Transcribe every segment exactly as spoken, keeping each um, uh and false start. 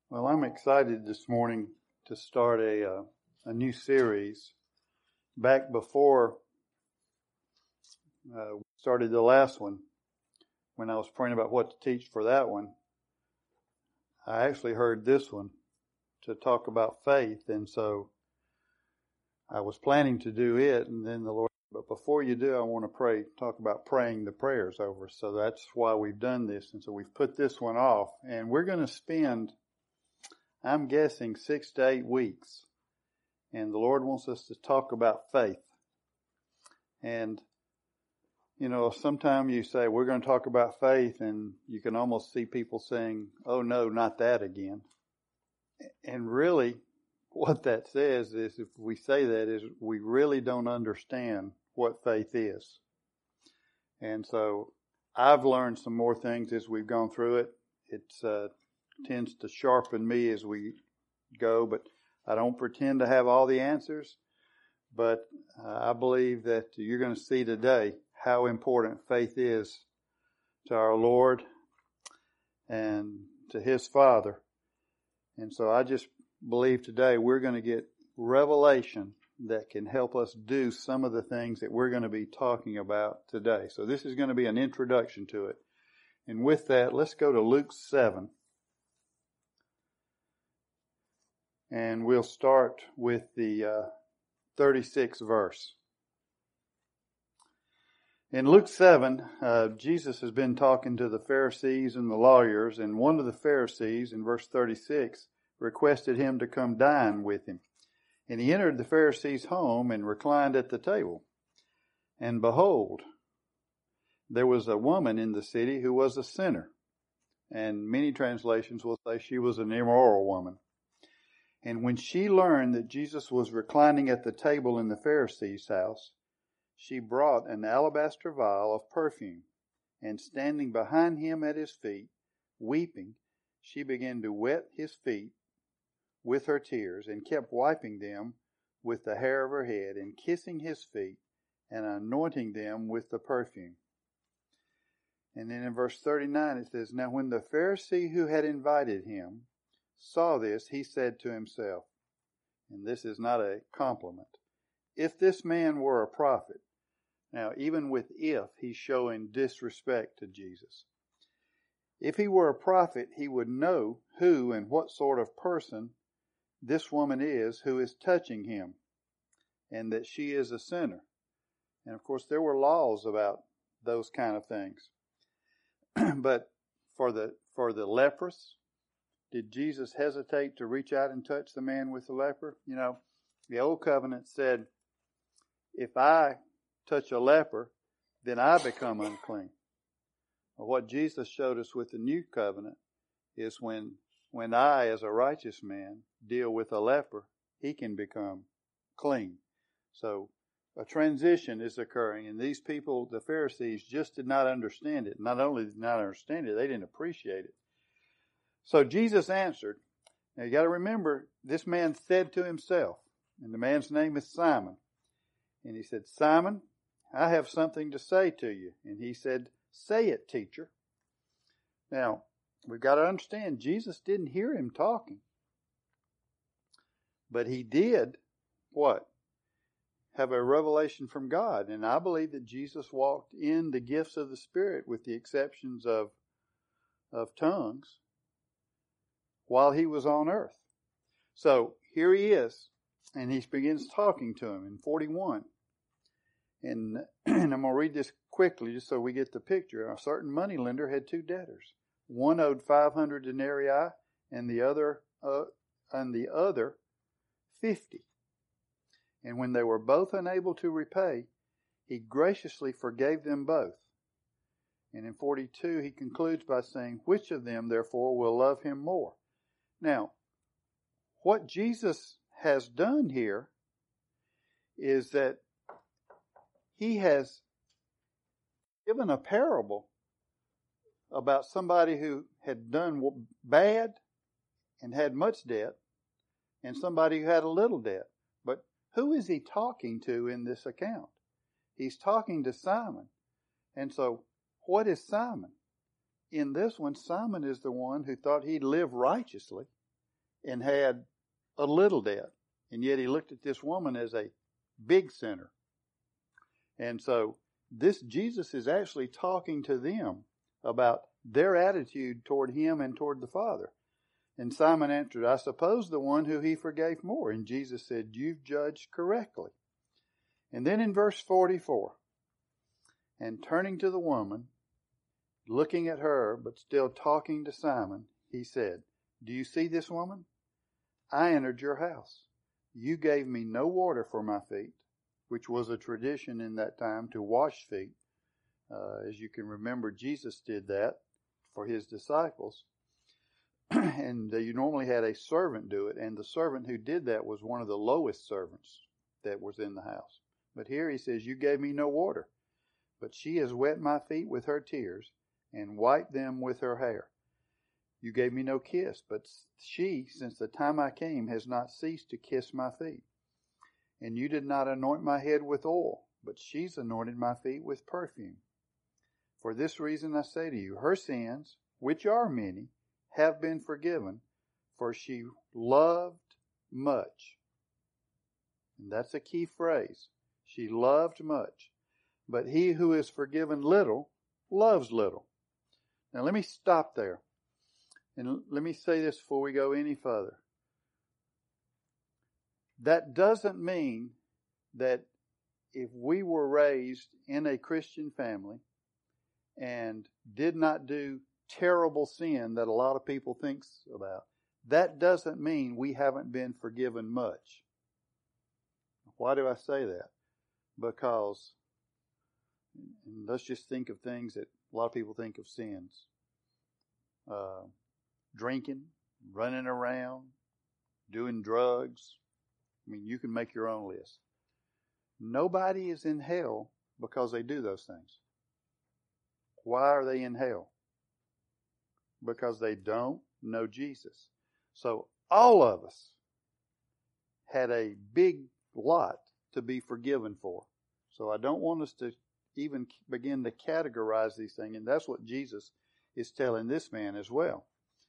Well, I'm excited this morning to start a uh, a new series. Back before uh, we started the last one, when I was praying about what to teach for that one, I actually heard this one to talk about faith, and so I was planning to do it, and then the Lord, but before you do, I want to pray, talk about praying the prayers over. So that's why we've done this, and so we've put this one off, and we're going to spend, I'm guessing, six to eight weeks. And the Lord wants us to talk about faith. And, you know, sometimes you say, we're going to talk about faith, and you can almost see people saying, oh no, not that again. And really, what that says is, if we say that, is we really don't understand what faith is. And so I've learned some more things as we've gone through it. It uh, tends to sharpen me as we go, but I don't pretend to have all the answers, but uh, I believe that you're going to see today how important faith is to our Lord and to His Father. And so I just believe today we're going to get revelation that can help us do some of the things that we're going to be talking about today. So this is going to be an introduction to it. And with that, let's go to Luke seven. And we'll start with the uh, thirty-sixth verse. In Luke seven, uh, Jesus has been talking to the Pharisees and the lawyers, and one of the Pharisees, in verse thirty-six, requested him to come dine with him. And he entered the Pharisee's home and reclined at the table. And behold, there was a woman in the city who was a sinner. And many translations will say she was an immoral woman. And when she learned that Jesus was reclining at the table in the Pharisee's house, she brought an alabaster vial of perfume, and standing behind him at his feet, weeping, she began to wet his feet with her tears, and kept wiping them with the hair of her head, and kissing his feet, and anointing them with the perfume. And then in verse thirty-nine it says, Now when the Pharisee who had invited him saw this, he said to himself, and this is not a compliment, if this man were a prophet. Now, even with if, he's showing disrespect to Jesus. If he were a prophet, he would know who and what sort of person this woman is who is touching him, and that she is a sinner. And of course, there were laws about those kind of things. But for the for the leprous, did Jesus hesitate to reach out and touch the man with the leper? You know, the old covenant said, if I touch a leper, then I become unclean. Well, what Jesus showed us with the new covenant is when, when I, as a righteous man, deal with a leper, he can become clean. So a transition is occurring, and these people, the Pharisees, just did not understand it. Not only did not understand it, they didn't appreciate it. So Jesus answered. Now you got to remember, this man said to himself, and the man's name is Simon. And he said, Simon, I have something to say to you. And he said, say it, teacher. Now, we've got to understand, Jesus didn't hear him talking. But he did, what? Have a revelation from God. And I believe that Jesus walked in the gifts of the Spirit, with the exceptions of, of tongues, while he was on earth. So here he is, and he begins talking to him in forty-one. And, and I'm going to read this quickly just so we get the picture. A certain moneylender had two debtors. One owed five hundred denarii, and the other, uh, and the other fifty. And when they were both unable to repay, he graciously forgave them both. And in forty-two, he concludes by saying, which of them, therefore, will love him more? Now, what Jesus has done here is that he has given a parable about somebody who had done bad and had much debt, and somebody who had a little debt. But who is he talking to in this account? He's talking to Simon. And so, what is Simon? In this one, Simon is the one who thought he'd live righteously, and had a little debt. And yet he looked at this woman as a big sinner. And so this Jesus is actually talking to them about their attitude toward him and toward the Father. And Simon answered, I suppose the one who he forgave more. And Jesus said, you've judged correctly. And then in verse forty-four, and turning to the woman, looking at her, but still talking to Simon, he said, do you see this woman? I entered your house. You gave me no water for my feet, which was a tradition in that time to wash feet. Uh, as you can remember, Jesus did that for his disciples. And uh, you normally had a servant do it, and the servant who did that was one of the lowest servants that was in the house. But here he says, you gave me no water, but she has wet my feet with her tears and wiped them with her hair. You gave me no kiss, but she, since the time I came, has not ceased to kiss my feet. And you did not anoint my head with oil, but she's anointed my feet with perfume. For this reason I say to you, her sins, which are many, have been forgiven, for she loved much. And that's a key phrase. She loved much. But he who is forgiven little loves little. Now let me stop there. And let me say this before we go any further. That doesn't mean that if we were raised in a Christian family and did not do terrible sin that a lot of people think about, that doesn't mean we haven't been forgiven much. Why do I say that? Because, and let's just think of things that a lot of people think of sins. Uh, drinking, running around, doing drugs. I mean, you can make your own list. Nobody is in hell because they do those things. Why are they in hell? Because they don't know Jesus. So all of us had a big lot to be forgiven for. So I don't want us to even begin to categorize these things. And that's what Jesus is telling this man as well.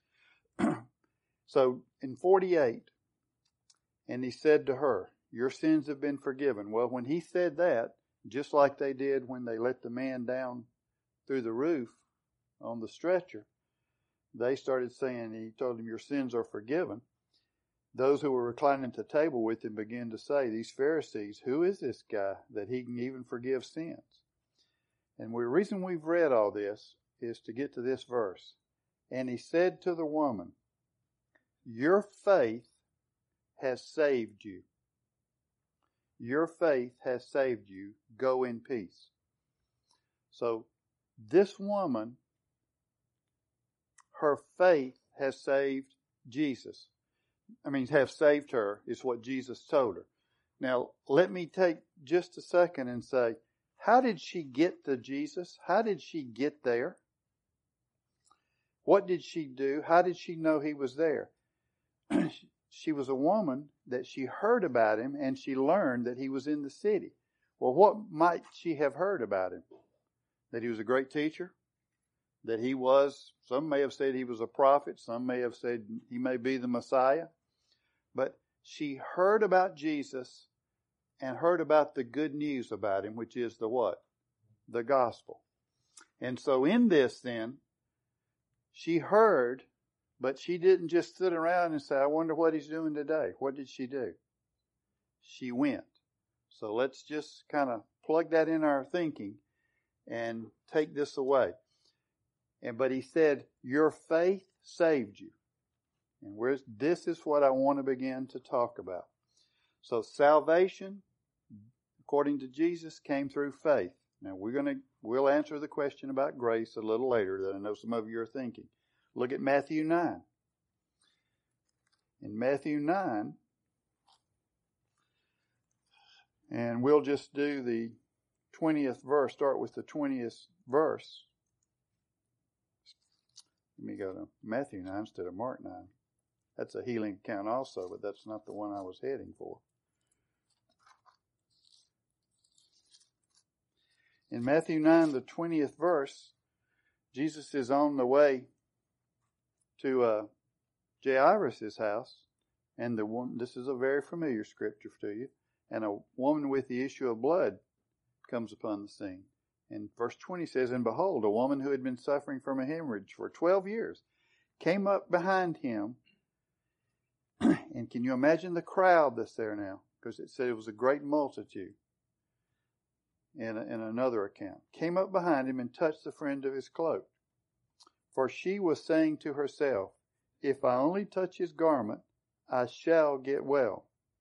So in forty-eight, and he said to her, your sins have been forgiven. Well, when he said that, just like they did when they let the man down through the roof on the stretcher, they started saying, he told him, your sins are forgiven. Those who were reclining at the table with him began to say, these Pharisees, who is this guy that he can even forgive sins? And the reason we've read all this is to get to this verse. And he said to the woman, your faith has saved you. Your faith has saved you. Go in peace. So this woman, her faith has saved Jesus. I mean, have saved her is what Jesus told her. Now, let me take just a second and say, how did she get to Jesus? How did she get there? What did she do? How did she know he was there? She was a woman that she heard about him and she learned that he was in the city. Well, what might she have heard about him? That he was a great teacher? That he was, some may have said he was a prophet. Some may have said he may be the Messiah. But she heard about Jesus and heard about the good news about him, which is the what? The gospel. And so in this then, she heard, but she didn't just sit around and say, I wonder what he's doing today. What did she do? She went. So let's just kind of plug that in our thinking and take this away. And but he said, your faith saved you. And where's, this is what I want to begin to talk about. So salvation, according to Jesus, came through faith. Now we're going to, we'll answer the question about grace a little later that I know some of you are thinking. Look at Matthew nine. In Matthew nine, and we'll just do the twentieth verse, start with the twentieth verse. Let me go to Matthew nine instead of Mark nine. That's a healing account also, but that's not the one I was heading for. In Matthew nine, the twentieth verse, Jesus is on the way to uh, Jairus' house, And the woman, this is a very familiar scripture to you, and a woman with the issue of blood comes upon the scene. And verse twenty says, and behold, a woman who had been suffering from a hemorrhage for twelve years came up behind him. And can you imagine the crowd that's there now? Because it said it was a great multitude. In, in another account, came up behind him and touched the fringe of his cloak. For she was saying to herself, if I only touch his garment, I shall get well.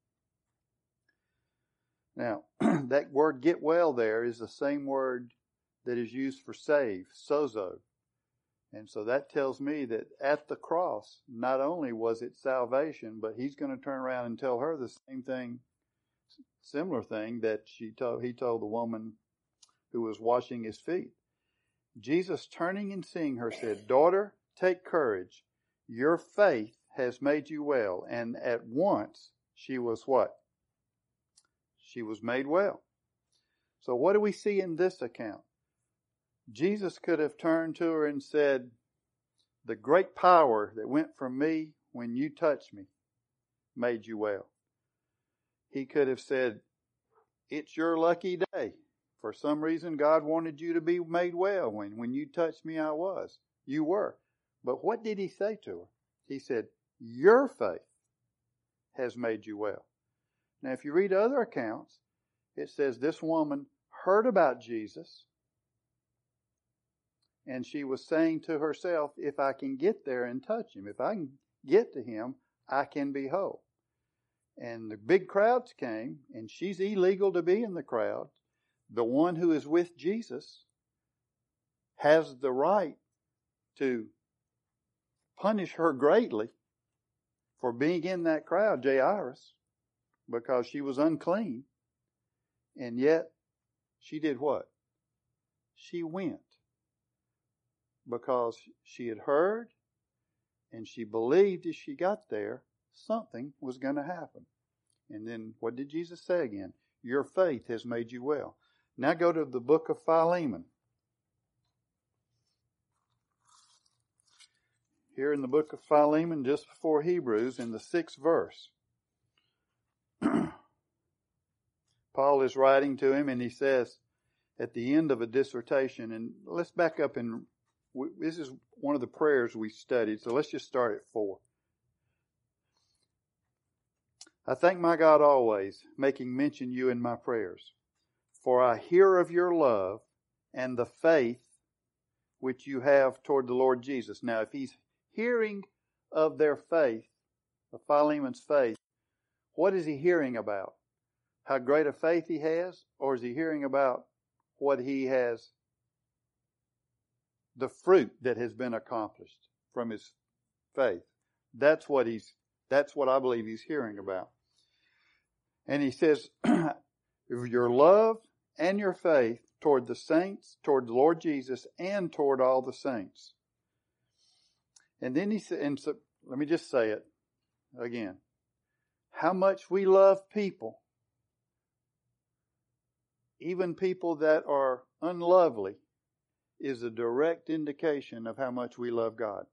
Now, that word get well there is the same word that is used for save, sozo. And so that tells me that at the cross, not only was it salvation, but he's going to turn around and tell her the same thing, similar thing that she told, he told the woman who was washing his feet. Jesus, turning and seeing her, said, daughter, take courage. Your faith has made you well. And at once she was what? She was made well. So what do we see in this account? Jesus could have turned to her and said, the great power that went from me when you touched me made you well. He could have said, it's your lucky day. For some reason, God wanted you to be made well. When, when you touched me, I was. You were. But what did he say to her? He said, your faith has made you well. Now, if you read other accounts, it says this woman heard about Jesus, and she was saying to herself, if I can get there and touch him, if I can get to him, I can be whole. And the big crowds came, and she's illegal to be in the crowd. The one who is with Jesus has the right to punish her greatly for being in that crowd, Jairus, because she was unclean. And yet, she did what? She went because she had heard and she believed as she got there, something was going to happen. And then what did Jesus say again? Your faith has made you well. Now go to the book of Philemon. Here in the book of Philemon, just before Hebrews, in the sixth verse, Paul is writing to him and he says at the end of a dissertation, and let's back up and this is one of the prayers we studied, so let's just start at four. I thank my God always, making mention you in my prayers. For I hear of your love and the faith which you have toward the Lord Jesus. Now, if he's hearing of their faith, of Philemon's faith, what is he hearing about? How great a faith he has? Or is he hearing about what he has, the fruit that has been accomplished from his faith? That's what he's, that's what I believe he's hearing about. And he says, your love and your faith toward the saints, toward the Lord Jesus, and toward all the saints. And then he said, and so, let me just say it again. How much we love people, even people that are unlovely, is a direct indication of how much we love God.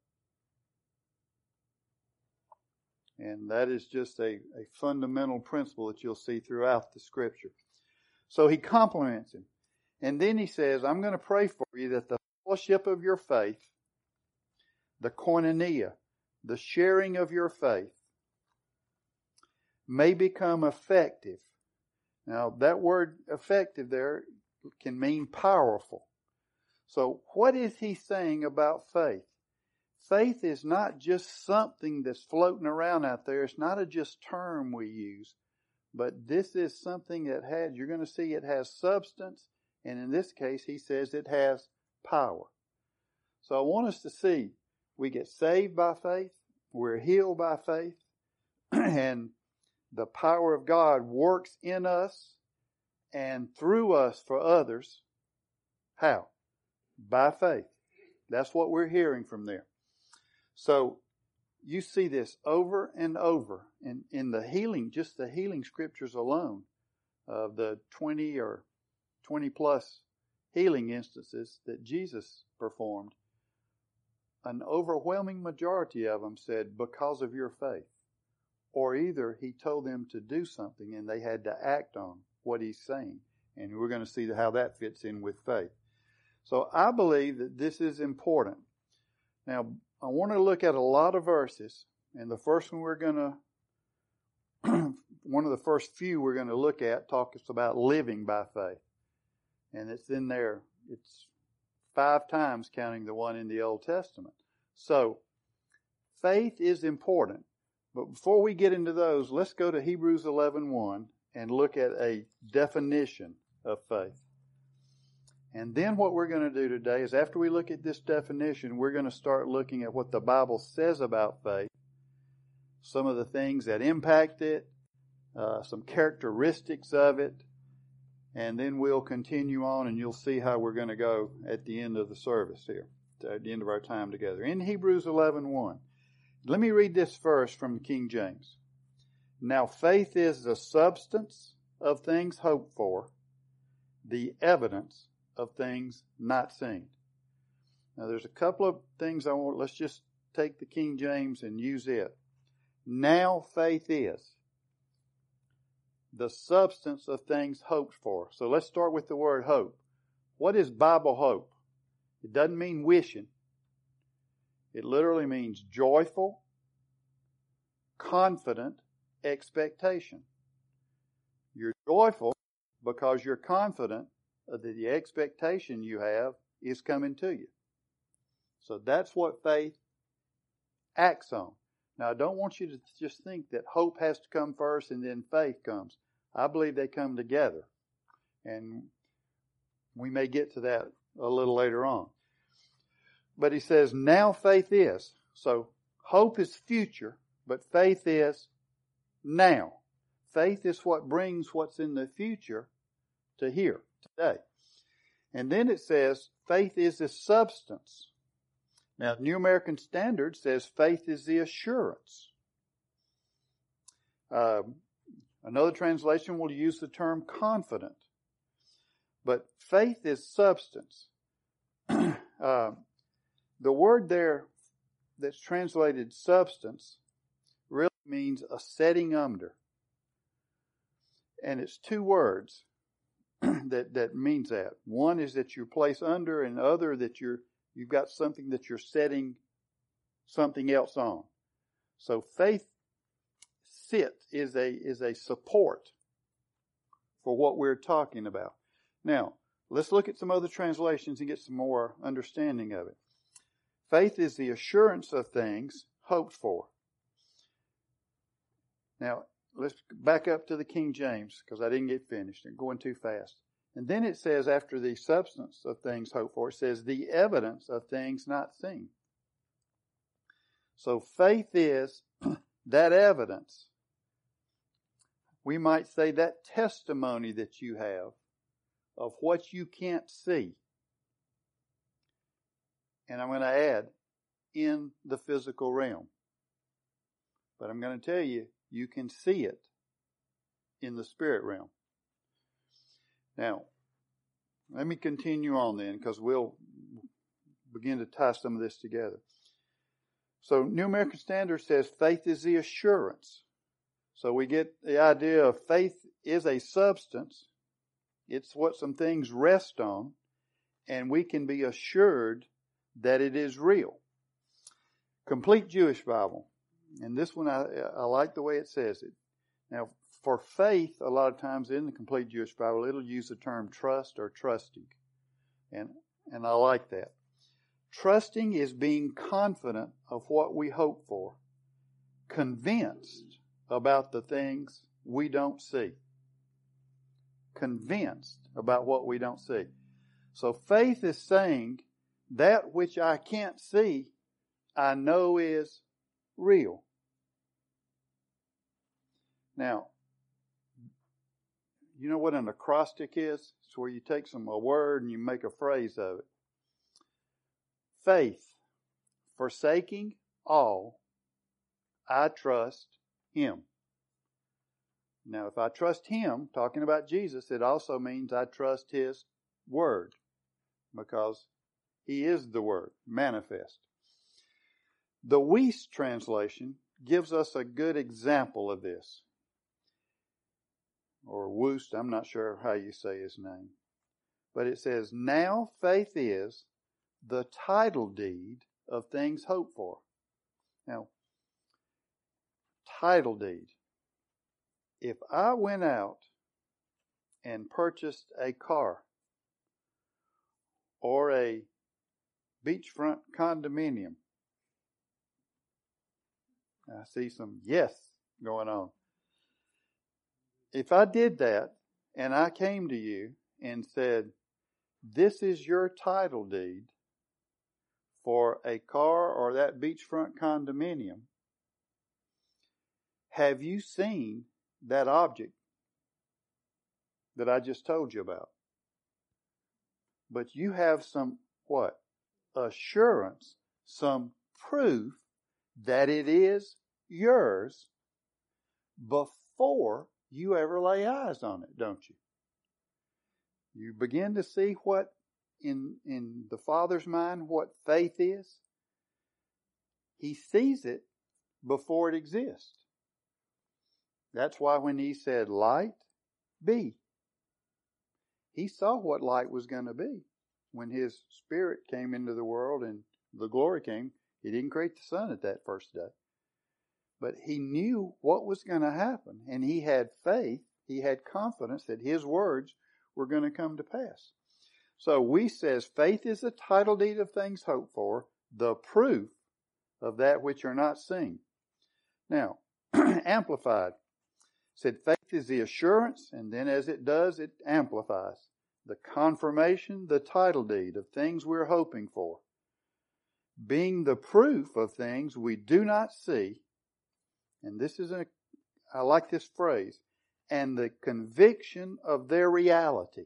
And that is just a, a fundamental principle that you'll see throughout the scripture. So he compliments him. And then he says, I'm going to pray for you that the fellowship of your faith, the koinonia, the sharing of your faith, may become effective. Now, that word effective there can mean powerful. So what is he saying about faith? Faith is not just something that's floating around out there. It's not a just term we use. But this is something that has, you're going to see it has substance. And in this case, he says it has power. So I want us to see, we get saved by faith. We're healed by faith. And the power of God works in us and through us for others. How? By faith. That's what we're hearing from there. So you see this over and over in, in the healing, just the healing scriptures alone, of the twenty or twenty plus healing instances that Jesus performed. An overwhelming majority of them said, because of your faith. or either he told them to do something and they had to act on what he's saying. And we're going to see how that fits in with faith. So I believe that this is important. Now, I want to look at a lot of verses, and the first one we're going to, one of the first few we're going to look at talks about living by faith. And it's in there. It's five times counting the one in the Old Testament. So, faith is important. But before we get into those, let's go to Hebrews eleven one and look at a definition of faith. And then what we're going to do today is after we look at this definition, we're going to start looking at what the Bible says about faith, some of the things that impact it, uh, some characteristics of it, and then we'll continue on and you'll see how we're going to go at the end of the service here, at the end of our time together. In Hebrews eleven one, let me read this verse from the King James. Now faith is the substance of things hoped for, the evidence of things not seen. Now there's a couple of things I want, let's just take the King James and use it. Now faith is the substance of things hoped for. So let's start with the word hope. What is Bible hope? It doesn't mean wishing. It literally means joyful, confident expectation. You're joyful because you're confident that the expectation you have is coming to you. So that's what faith acts on. Now, I don't want you to just think that hope has to come first and then faith comes. I believe they come together. And we may get to that a little later on. But he says, now faith is. So hope is future, but faith is now. Faith is what brings what's in the future to here, today. And then it says, faith is the substance. Now, the New American Standard says faith is the assurance. Uh, another translation will use the term confident. But faith is substance. uh, the word there that's translated substance really means a setting under. And it's two words that, that means that. One is that you're placed under, and the other that you're You've got something that you're setting something else on. So faith sit is a is a support for what we're talking about. Now, let's look at some other translations and get some more understanding of it. Faith is the assurance of things hoped for. Now, let's back up to the King James because I didn't get finished. I'm going too fast. And then it says, after the substance of things hoped for, it says the evidence of things not seen. So faith is that evidence. We might say that testimony that you have of what you can't see. And I'm going to add, in the physical realm. But I'm going to tell you, you can see it in the spirit realm. Now, let me continue on then, because we'll begin to tie some of this together. So, New American Standard says faith is the assurance. So we get the idea of faith is a substance. It's what some things rest on, and we can be assured that it is real. Complete Jewish Bible. And this one, I, I like the way it says it. Now, for faith, a lot of times in the Complete Jewish Bible, it'll use the term trust or trusting. And, and I like that. Trusting is being confident of what we hope for, convinced about the things we don't see. Convinced about what we don't see. So faith is saying that which I can't see, I know is real. Now, you know what an acrostic is? It's where you take some a word and you make a phrase of it. Faith, forsaking all, I trust Him. Now, if I trust Him, talking about Jesus, it also means I trust His Word, because He is the Word, manifest. The Weiss translation gives us a good example of this. Or Woost, I'm not sure how you say his name. But it says, now faith is the title deed of things hoped for. Now, title deed. If I went out and purchased a car or a beachfront condominium, I see some yes going on. If I did that and I came to you and said, this is your title deed for a car or that beachfront condominium, have you seen that object that I just told you about? But you have some, what? Assurance, some proof that it is yours before you ever lay eyes on it, don't you? You begin to see what in, in the Father's mind, what faith is. He sees it before it exists. That's why when he said, light, be, he saw what light was going to be. When his Spirit came into the world and the glory came, he didn't create the sun at that first day. But he knew what was going to happen, and he had faith, he had confidence that his words were going to come to pass. So we says faith is the title deed of things hoped for, the proof of that which are not seen. Now, Amplified said faith is the assurance, and then as it does, it amplifies. The confirmation, the title deed of things we're hoping for. Being the proof of things we do not see, and this is a, I like this phrase, and the conviction of their reality.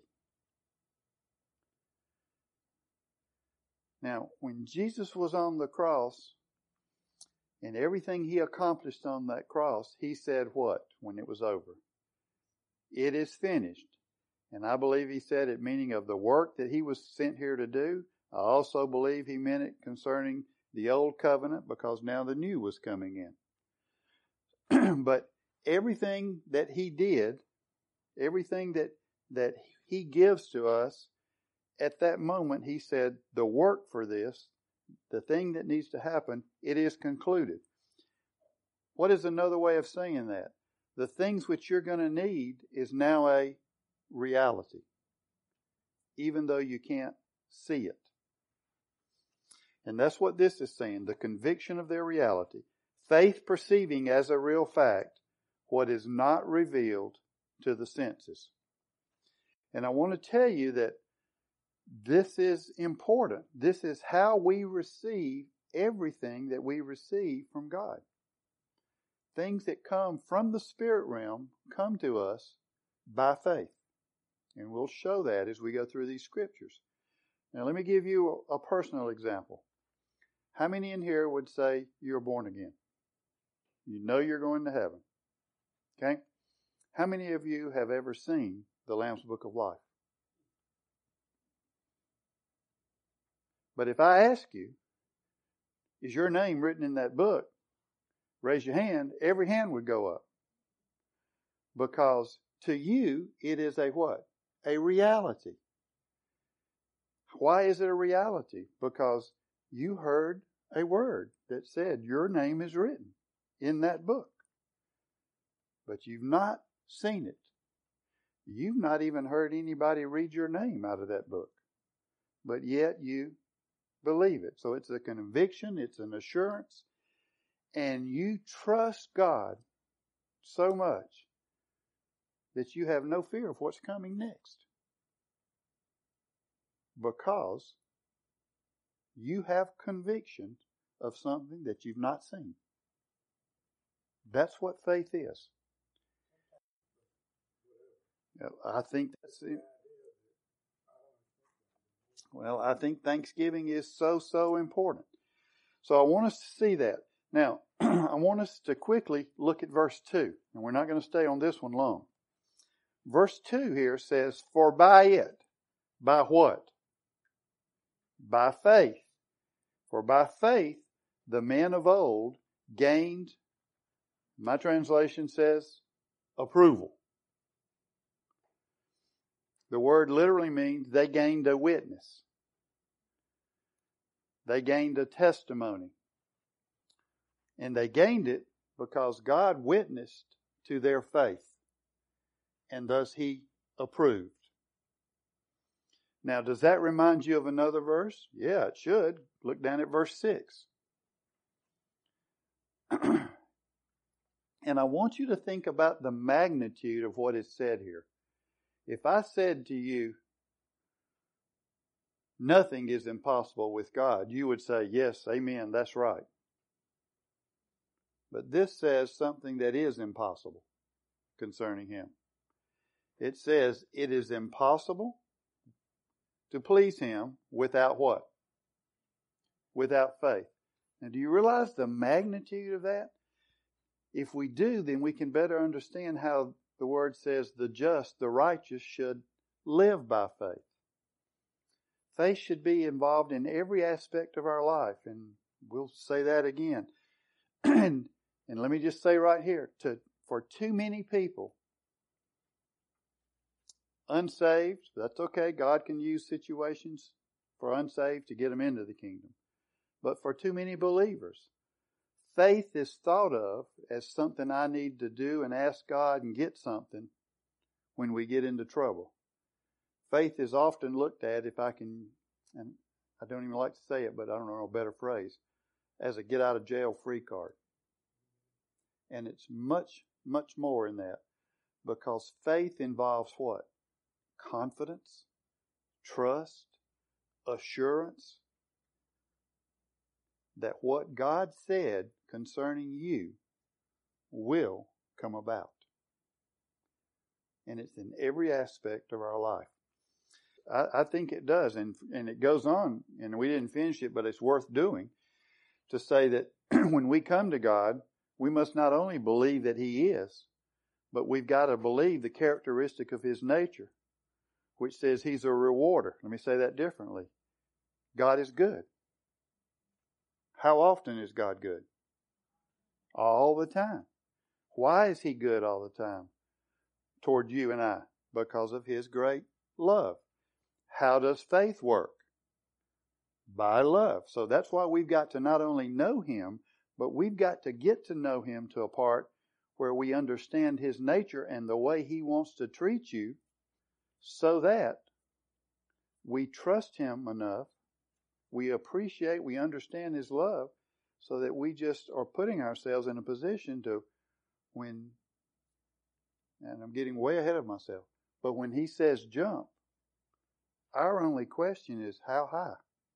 Now, when Jesus was on the cross, and everything he accomplished on that cross, he said what when it was over? It is finished. And I believe he said it meaning of the work that he was sent here to do. I also believe he meant it concerning the old covenant, because now the new was coming in. But everything that he did, everything that, that he gives to us, at that moment he said, the work for this, the thing that needs to happen, it is concluded. What is another way of saying that? The things which you're going to need is now a reality, even though you can't see it. And that's what this is saying, the conviction of their reality. Faith perceiving as a real fact what is not revealed to the senses. And I want to tell you that this is important. This is how we receive everything that we receive from God. Things that come from the spirit realm come to us by faith. And we'll show that as we go through these scriptures. Now let me give you a personal example. How many in here would say you're born again? You know you're going to heaven. Okay? How many of you have ever seen the Lamb's Book of Life? But if I ask you, is your name written in that book? Raise your hand. Every hand would go up. Because to you, it is a what? A reality. Why is it a reality? Because you heard a word that said your name is written in that book. But you've not seen it. You've not even heard anybody read your name out of that book. But yet you believe it. So it's a conviction, it's an assurance, and you trust God so much that you have no fear of what's coming next. Because you have conviction of something that you've not seen. That's what faith is. I think that's it. Well, I think Thanksgiving is so, so important. So I want us to see that. Now, I want us to quickly look at verse two. And we're not going to stay on this one long. Verse two here says, for by it. By what? By faith. For by faith, the men of old gained My translation says approval. The word literally means they gained a witness. They gained a testimony. And they gained it because God witnessed to their faith. And thus He approved. Now, does that remind you of another verse? Yeah, it should. Look down at verse six. And I want you to think about the magnitude of what is said here. If I said to you, nothing is impossible with God, you would say, yes, amen, that's right. But this says something that is impossible concerning Him. It says it is impossible to please Him without what? Without faith. Now, do you realize the magnitude of that? If we do, then we can better understand how the Word says the just, the righteous, should live by faith. Faith should be involved in every aspect of our life, and we'll say that again. and, and let me just say right here, to, for too many people, unsaved, that's okay. God can use situations for unsaved to get them into the kingdom. But for too many believers, faith is thought of as something I need to do and ask God and get something when we get into trouble. Faith is often looked at, if I can, and I don't even like to say it, but I don't know a better phrase, as a get out of jail free card. And it's much, much more in that, because faith involves what? Confidence, trust, assurance that what God said concerning you will come about. And it's in every aspect of our life. I, I think it does, and, and it goes on, and we didn't finish it, but it's worth doing, to say that when we come to God, we must not only believe that He is, but we've got to believe the characteristic of His nature, which says He's a rewarder. Let me say that differently. God is good. How often is God good? All the time. Why is He good all the time toward you and I? Because of His great love. How does faith work? By love. So that's why we've got to not only know Him, but we've got to get to know Him to a part where we understand His nature and the way He wants to treat you, so that we trust Him enough, we appreciate, we understand His love, so that we just are putting ourselves in a position to, when, and I'm getting way ahead of myself, but when He says jump, our only question is how high?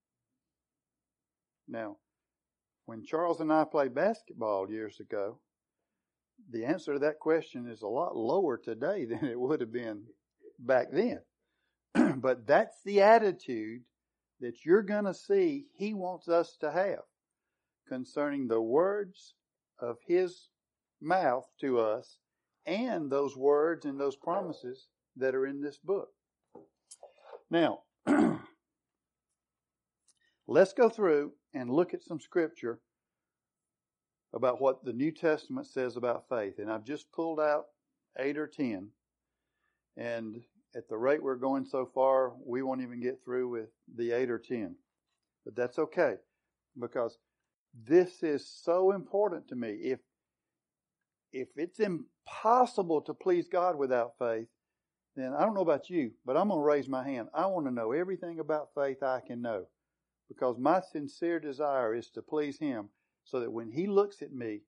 Now, when Charles and I played basketball years ago, the answer to that question is a lot lower today than it would have been back then. But that's the attitude that you're going to see He wants us to have concerning the words of His mouth to us and those words and those promises that are in this book. Now, let's go through and look at some scripture about what the New Testament says about faith. And I've just pulled out eight or ten. And at the rate we're going so far, we won't even get through with the eight or ten. But that's okay, because this is so important to me. If, if it's impossible to please God without faith, then I don't know about you, but I'm going to raise my hand. I want to know everything about faith I can know, because my sincere desire is to please Him, so that when He looks at me,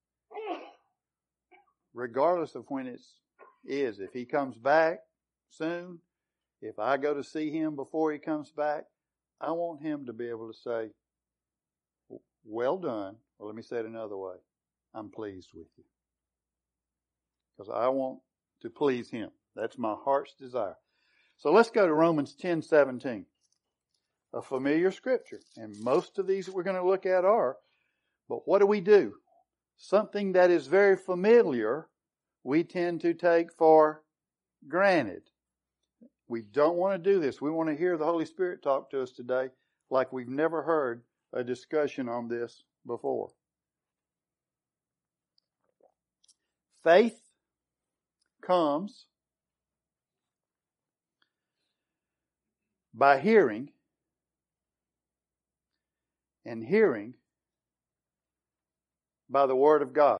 regardless of when it is, if He comes back soon, if I go to see Him before He comes back, I want Him to be able to say, well done, or let me say it another way, I'm pleased with you. Because I want to please Him. That's my heart's desire. So let's go to Romans ten seventeen. A familiar scripture. And most of these that we're going to look at are. But what do we do? Something that is very familiar, we tend to take for granted. We don't want to do this. We want to hear the Holy Spirit talk to us today like we've never heard a discussion on this before. Faith comes by hearing, and hearing by the Word of God.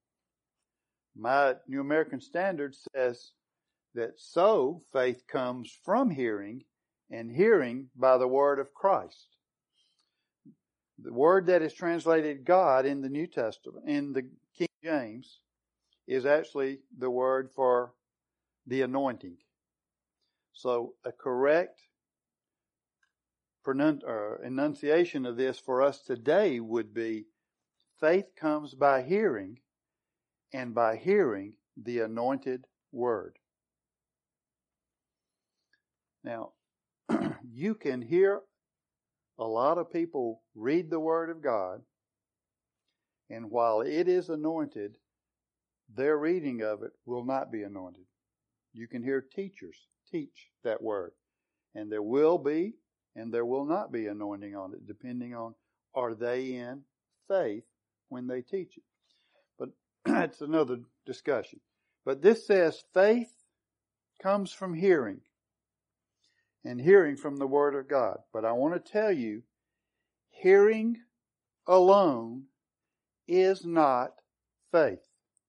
My New American Standard says that so faith comes from hearing, and hearing by the Word of Christ. The word that is translated God in the New Testament, in the King James, is actually the word for the anointing. So a correct pronun- or enunciation of this for us today would be, faith comes by hearing, and by hearing the anointed word. Now, you can hear a lot of people read the Word of God, and while it is anointed, their reading of it will not be anointed. You can hear teachers teach that Word, and there will be and there will not be anointing on it, depending on, are they in faith when they teach it. But that's another discussion. But this says faith comes from hearing, and hearing from the Word of God. But I want to tell you, hearing alone is not faith.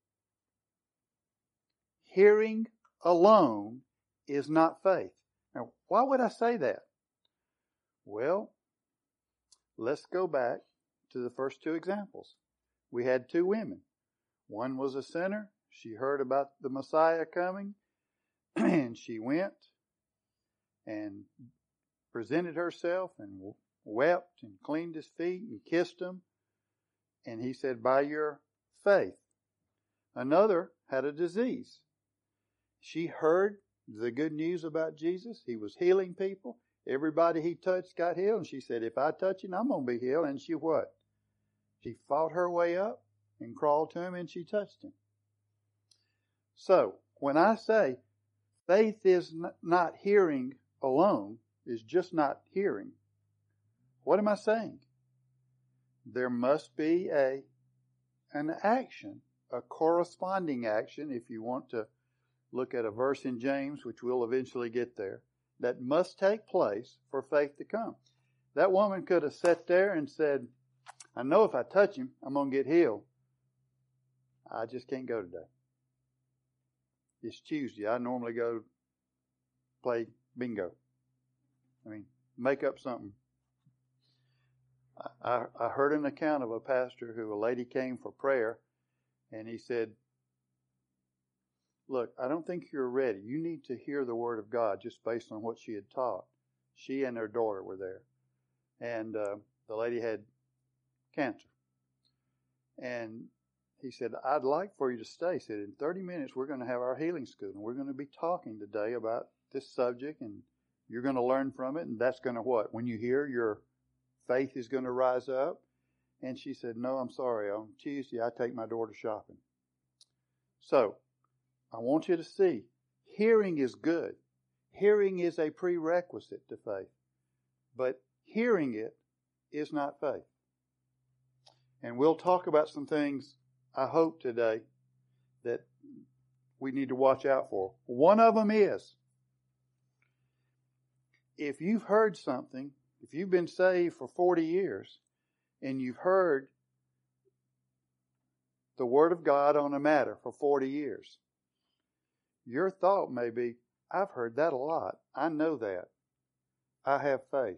Hearing alone is not faith. Now, why would I say that? Well, let's go back to the first two examples. We had two women. One was a sinner. She heard about the Messiah coming, and she went and presented herself and wept and cleaned his feet and kissed him. And he said, by your faith. Another had a disease. She heard the good news about Jesus. He was healing people. Everybody he touched got healed. And she said, if I touch him, I'm going to be healed. And she what? She fought her way up and crawled to him, and she touched him. So, when I say faith is not hearing alone, is just not hearing, what am I saying? There must be a an action, a corresponding action, if you want to look at a verse in James, which we'll eventually get there, that must take place for faith to come. That woman could have sat there and said, I know if I touch him, I'm going to get healed. I just can't go today. It's Tuesday. I normally go play bingo. I mean, make up something. I, I heard an account of a pastor who a lady came for prayer, and he said, look, I don't think you're ready. You need to hear the Word of God just based on what she had taught. She and her daughter were there. And uh, the lady had cancer. And he said, I'd like for you to stay. He said, in thirty minutes, we're going to have our healing school, and we're going to be talking today about this subject, and you're going to learn from it, and that's going to what? When you hear, your faith is going to rise up. And she said, no, I'm sorry. On Tuesday, I take my daughter shopping. So, I want you to see, hearing is good. Hearing is a prerequisite to faith. But hearing it is not faith. And we'll talk about some things, I hope, today that we need to watch out for. One of them is, if you've heard something, if you've been saved for forty years, and you've heard the Word of God on a matter for forty years, your thought may be, I've heard that a lot. I know that. I have faith.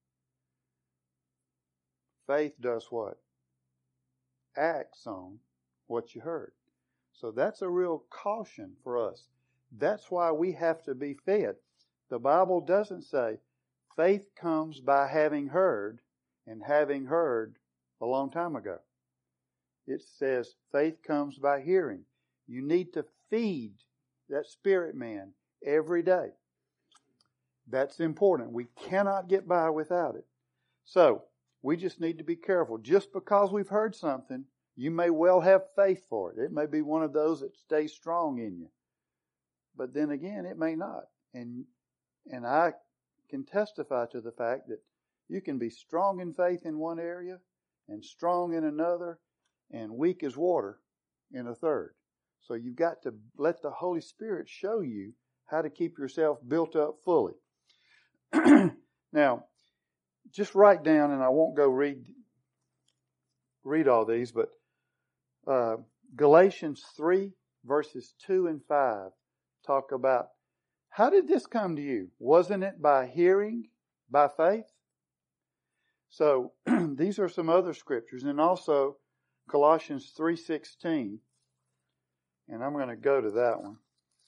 Faith does what? Acts on what you heard. So that's a real caution for us. That's why we have to be fed. The Bible doesn't say faith comes by having heard, and having heard a long time ago. It says faith comes by hearing. You need to feed that spirit man every day. That's important. We cannot get by without it. So, we just need to be careful. Just because we've heard something, you may well have faith for it. It may be one of those that stays strong in you. But then again, it may not. And and I can testify to the fact that you can be strong in faith in one area and strong in another and weak as water in a third. So you've got to let the Holy Spirit show you how to keep yourself built up fully. Now, just write down, and I won't go read read all these, but uh, Galatians three, verses two and five talk about, how did this come to you? Wasn't it by hearing, by faith? So these are some other scriptures, and also Colossians three sixteen, and I'm going to go to that one.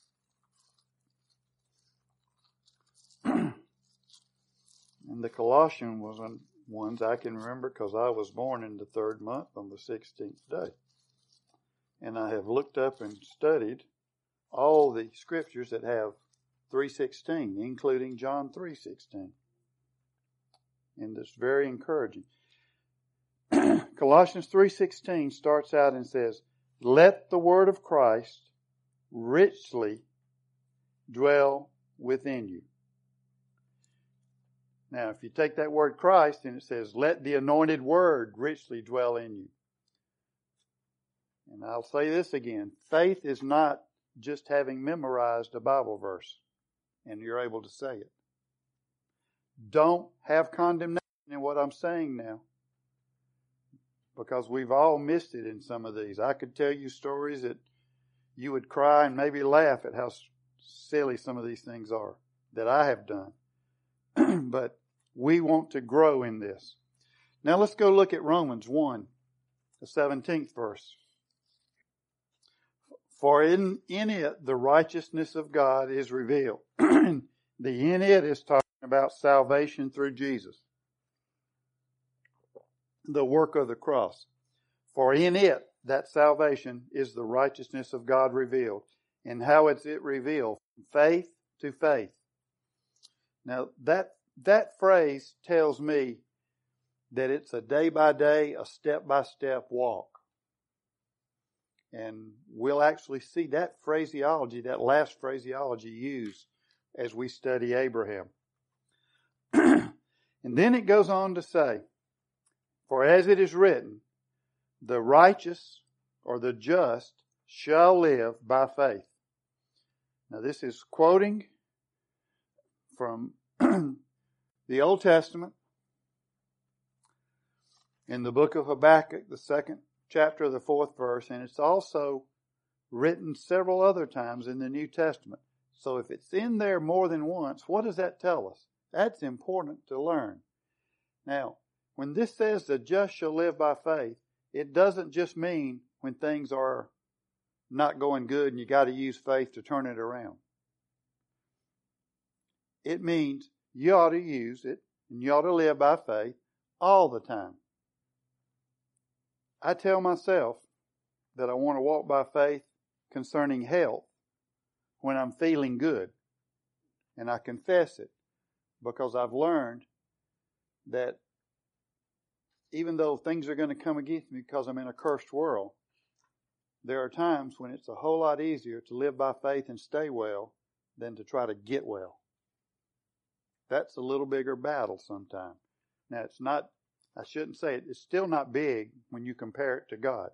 And the Colossian was one ones I can remember because I was born in the third month on the sixteenth day. And I have looked up and studied all the scriptures that have three sixteen, including John three sixteen. And it's very encouraging. Colossians three sixteen starts out and says, "Let the word of Christ richly dwell within you." Now, if you take that word Christ and it says, "Let the anointed word richly dwell in you." And I'll say this again. Faith is not just having memorized a Bible verse and you're able to say it. Don't have condemnation in what I'm saying now, because we've all missed it in some of these. I could tell you stories that you would cry and maybe laugh at how silly some of these things are that I have done. But we want to grow in this. Now let's go look at Romans one, the seventeenth verse. "For in, in it the righteousness of God is revealed." The "in it" is talking about salvation through Jesus, the work of the cross. "For in it," that salvation, "is the righteousness of God revealed." And how is it revealed? Faith to faith. Now that that phrase tells me that it's a day by day, a step by step walk. And we'll actually see that phraseology, that last phraseology used as we study Abraham. And then it goes on to say, "For as it is written, the righteous," or the just, "shall live by faith." Now this is quoting from the Old Testament in the book of Habakkuk, the second chapter of the fourth verse, and it's also written several other times in the New Testament. So if it's in there more than once, what does that tell us? That's important to learn. Now, when this says the just shall live by faith, it doesn't just mean when things are not going good and you got to use faith to turn it around. It means you ought to use it and you ought to live by faith all the time. I tell myself that I want to walk by faith concerning health when I'm feeling good. And I confess it because I've learned that even though things are going to come against me because I'm in a cursed world, there are times when it's a whole lot easier to live by faith and stay well than to try to get well. That's a little bigger battle sometimes. Now, it's not, I shouldn't say it, it's still not big when you compare it to God.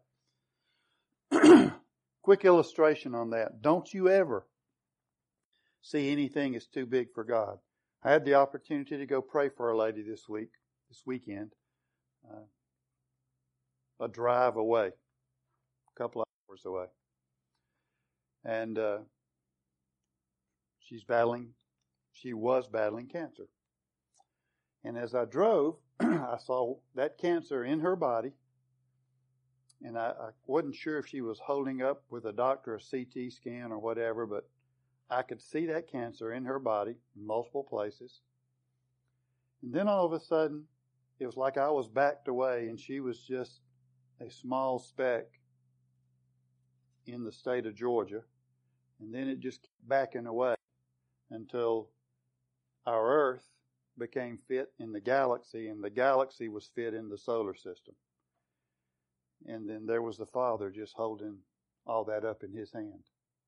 Quick illustration on that. Don't you ever see anything as too big for God. I had the opportunity to go pray for a lady this week, this weekend, uh, a drive away, a couple of hours away. And uh, she's battling, she was battling cancer. And as I drove, I saw that cancer in her body. And I, I wasn't sure if she was holding up with a doctor a C T scan or whatever, but I could see that cancer in her body in multiple places. And then all of a sudden, it was like I was backed away and she was just a small speck in the state of Georgia. And then it just kept backing away until our Earth became fit in the galaxy, and the galaxy was fit in the solar system. And then there was the Father just holding all that up in His hand.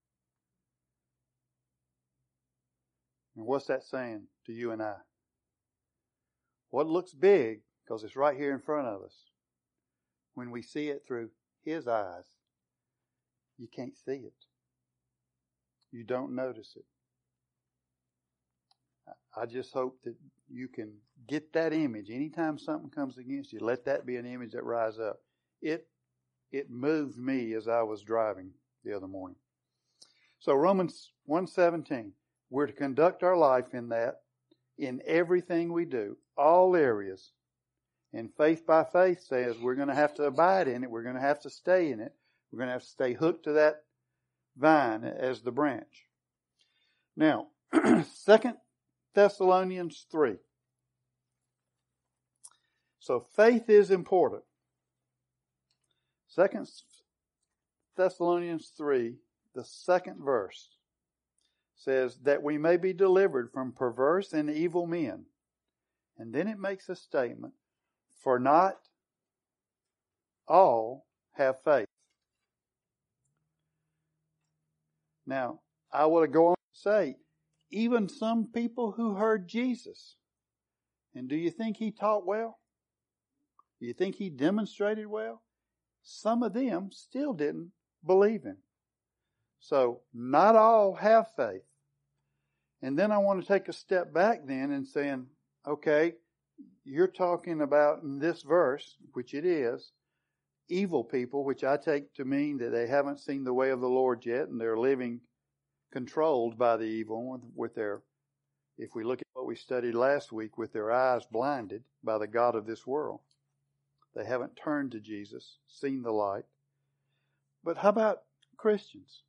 And what's that saying to you and I? What looks big, because it's right here in front of us, when we see it through His eyes, you can't see it. You don't notice it. I just hope that you can get that image. Anytime something comes against you, let that be an image that rises up. It it moved me as I was driving the other morning. So Romans one seventeen, we're to conduct our life in that, in everything we do, all areas. And faith by faith says we're going to have to abide in it. We're going to have to stay in it. We're going to have to stay hooked to that vine as the branch. Now, Second Thessalonians three. So faith is important. Second Thessalonians three, the second verse, says that we may be delivered from perverse and evil men. And then it makes a statement, for not all have faith. Now, I would go on to say, even some people who heard Jesus, and do you think he taught well? Do you think he demonstrated well? Some of them still didn't believe him. So, not all have faith. And then I want to take a step back then and saying, okay, you're talking about in this verse, which it is, evil people, which I take to mean that they haven't seen the way of the Lord yet and they're living controlled by the evil with their, if we look at what we studied last week, with their eyes blinded by the God of this world. They haven't turned to Jesus, seen the light. But how about Christians?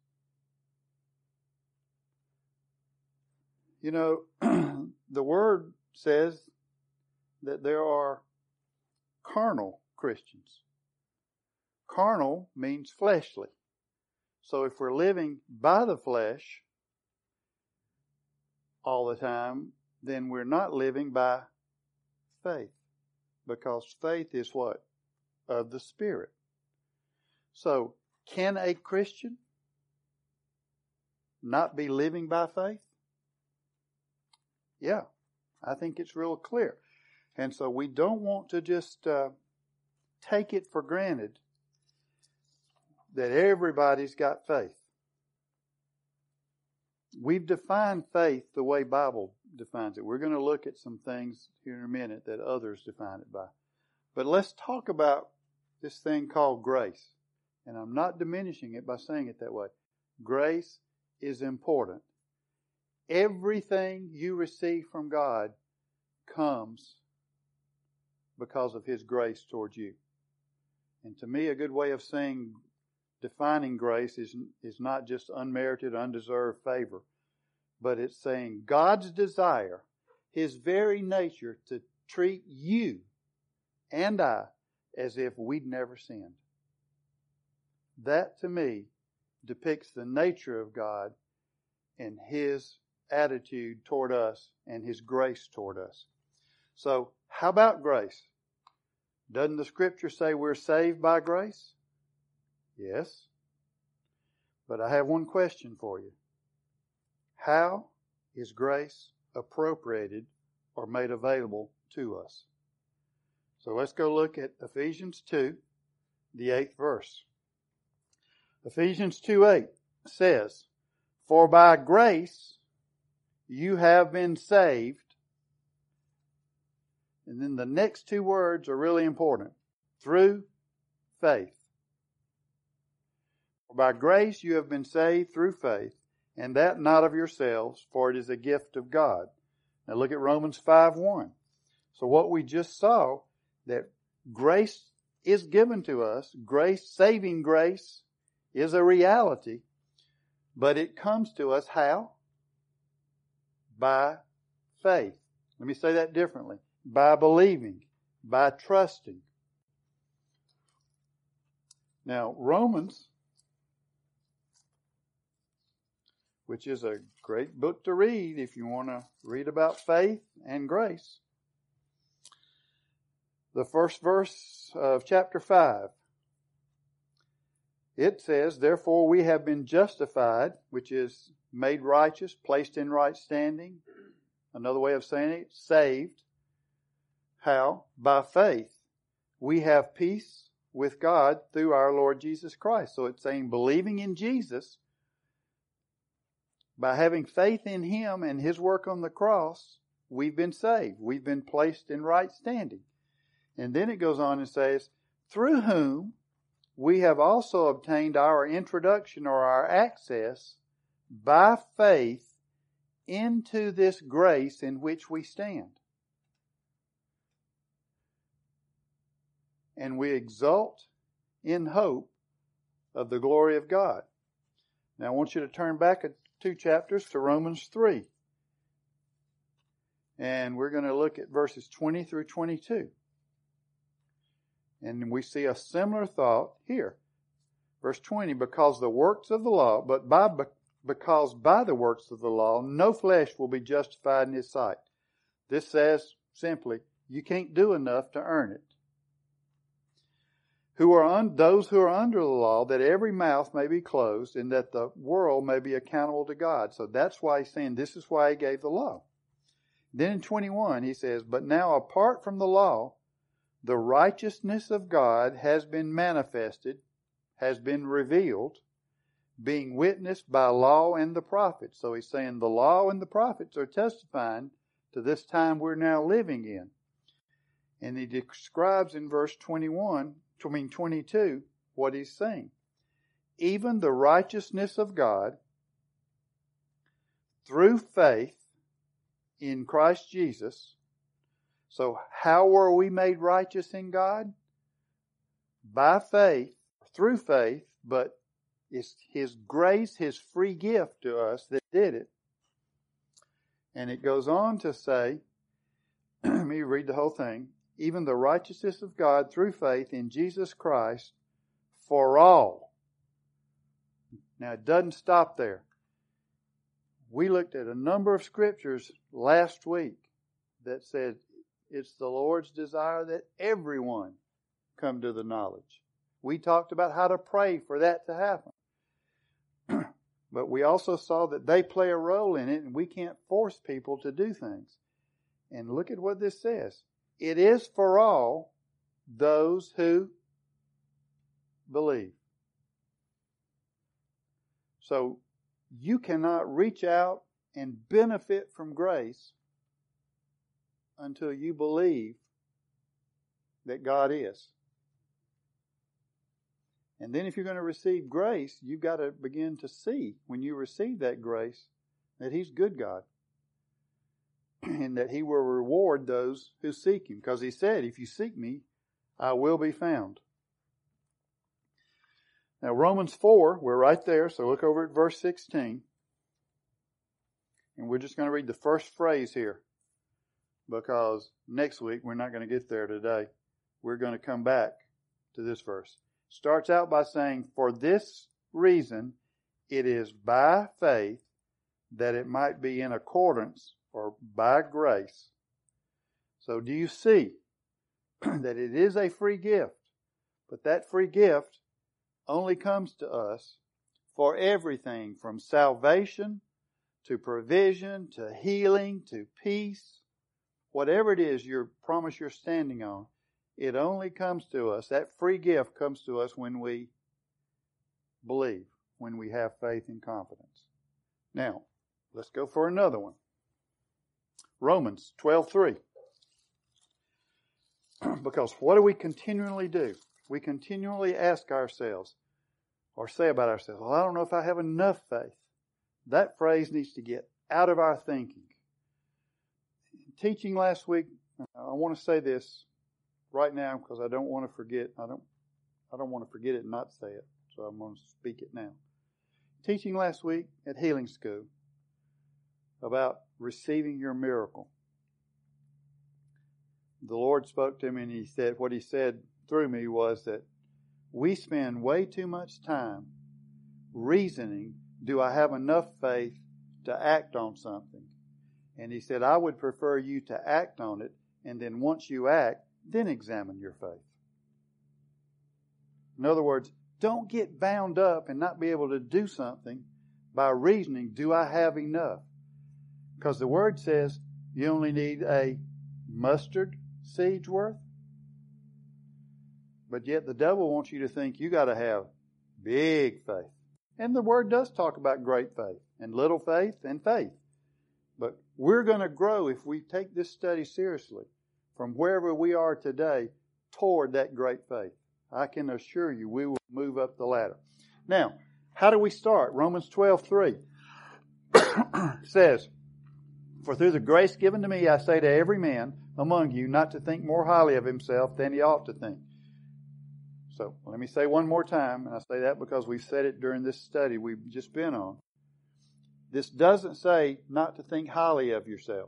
You know, the Word says that there are carnal Christians. Carnal means fleshly. So if we're living by the flesh all the time, then we're not living by faith. Because faith is what? Of the Spirit. So, can a Christian not be living by faith? Yeah, I think it's real clear. And so we don't want to just uh, take it for granted that everybody's got faith. We've defined faith the way Bible defines it. We're going to look at some things here in a minute that others define it by. But let's talk about this thing called grace. And I'm not diminishing it by saying it that way. Grace is important. Everything you receive from God comes because of His grace towards you. And to me, a good way of saying, defining grace is, is not just unmerited, undeserved favor, but it's saying God's desire, His very nature to treat you and I as if we'd never sinned. That to me depicts the nature of God and His attitude toward us and His grace toward us. So, how about grace? Doesn't the Scripture say we're saved by grace? Yes. But I have one question for you. How is grace appropriated or made available to us? So let's go look at Ephesians two, the eighth verse. Ephesians two eight says, "For by grace you have been saved." And then the next two words are really important. Through faith. For by grace you have been saved through faith, and that not of yourselves, for it is a gift of God. Now look at Romans five one. So what we just saw, that grace is given to us, grace, saving grace, is a reality, but it comes to us how? By faith. Let me say that differently. By believing, by trusting. Now, Romans, which is a great book to read if you want to read about faith and grace. The first verse of chapter five. It says, "Therefore we have been justified," which is made righteous, placed in right standing. Another way of saying it, saved. How? By faith. We have peace with God through our Lord Jesus Christ. So it's saying believing in Jesus, by having faith in Him and His work on the cross, we've been saved. We've been placed in right standing. And then it goes on and says, through whom we have also obtained our introduction or our access by faith into this grace in which we stand. And we exult in hope of the glory of God. Now I want you to turn back two chapters to Romans three. And we're going to look at verses twenty through twenty-two. And we see a similar thought here. Verse twenty, because the works of the law, but by because by the works of the law, no flesh will be justified in His sight. This says simply, you can't do enough to earn it. Who are un, those who are under the law, that every mouth may be closed, and that the world may be accountable to God. So that's why He's saying this is why He gave the law. Then in twenty-one, He says, but now apart from the law, the righteousness of God has been manifested, has been revealed, being witnessed by law and the prophets. So He's saying the law and the prophets are testifying to this time we're now living in. And He describes in verse twenty-one, I mean twenty-two, what He's saying. Even the righteousness of God through faith in Christ Jesus. So how were we made righteous in God? By faith, through faith, but it's His grace, His free gift to us that did it. And it goes on to say, let me read the whole thing. Even the righteousness of God through faith in Jesus Christ for all. Now it doesn't stop there. We looked at a number of scriptures last week that said it's the Lord's desire that everyone come to the knowledge. We talked about how to pray for that to happen. But we also saw that they play a role in it, and we can't force people to do things. And look at what this says. It is for all those who believe. So you cannot reach out and benefit from grace until you believe that God is. And then if you're going to receive grace, you've got to begin to see when you receive that grace that He's good God. And that He will reward those who seek Him. Because He said, if you seek Me, I will be found. Now Romans four, we're right there, so look over at verse sixteen. And we're just going to read the first phrase here. Because next week, we're not going to get there today. We're going to come back to this verse. Starts out by saying, for this reason, it is by faith that it might be in accordance or by grace. So do you see that it is a free gift? But that free gift only comes to us for everything from salvation to provision to healing to peace. Whatever it is your promise you're standing on, it only comes to us. That free gift comes to us when we believe, when we have faith and confidence. Now, let's go for another one. Romans twelve three. Because what do we continually do? We continually ask ourselves, or say about ourselves, well, I don't know if I have enough faith. That phrase needs to get out of our thinking. Teaching last week, I want to say this right now because I don't want to forget. I don't, I don't want to forget it and not say it. So I'm going to speak it now. Teaching last week at Healing School about receiving your miracle. The Lord spoke to me and He said, what He said through me was that we spend way too much time reasoning, do I have enough faith to act on something? And He said, I would prefer you to act on it, and then once you act, then examine your faith. In other words, don't get bound up and not be able to do something by reasoning, do I have enough? Because the Word says you only need a mustard seed's worth. But yet the devil wants you to think you got to have big faith. And the Word does talk about great faith and little faith and faith. But we're going to grow if we take this study seriously from wherever we are today toward that great faith. I can assure you we will move up the ladder. Now, how do we start? Romans twelve three says, "For through the grace given to me, I say to every man among you not to think more highly of himself than he ought to think." So let me say one more time, and I say that because we've said it during this study we've just been on. This doesn't say not to think highly of yourself.